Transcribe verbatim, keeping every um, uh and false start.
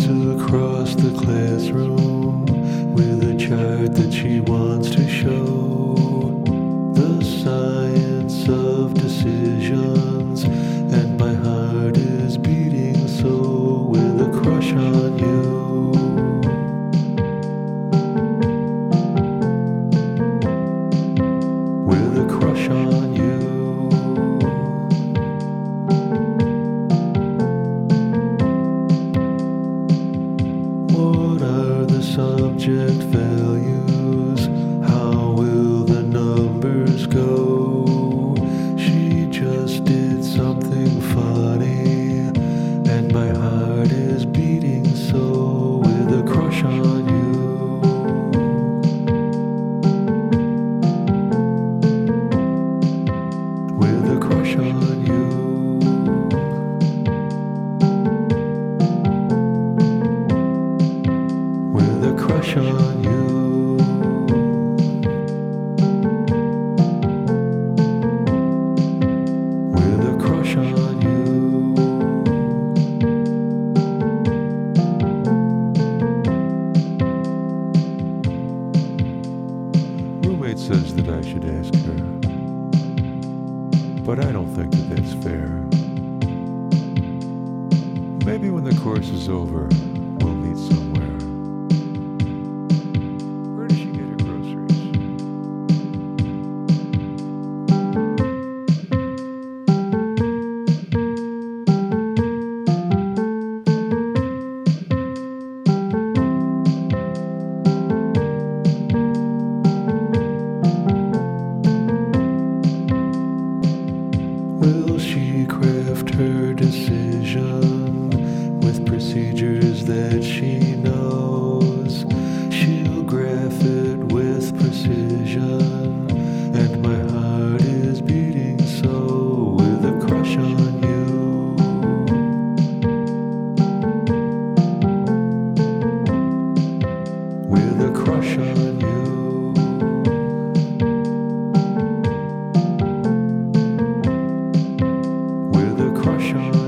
reads across the classroom with a chart that she wants to show the science of decisions, and my heart is beating so with a crush on you. With a crush on you. What are the subject values? How will the numbers go? She just did something funny, and my heart is beating so with a crush on you. With a crush on you. With a crush on you. With a crush on you. Roommate says that I should ask her, but I don't think that that's fair. Maybe when the course is over, we'll meet somewhere. Where does she get her groceries? Will she craft her decision with procedures that she knows? She'll graph it with precision, and my heart is beating so with a crush on you. With a crush on you. With a crush on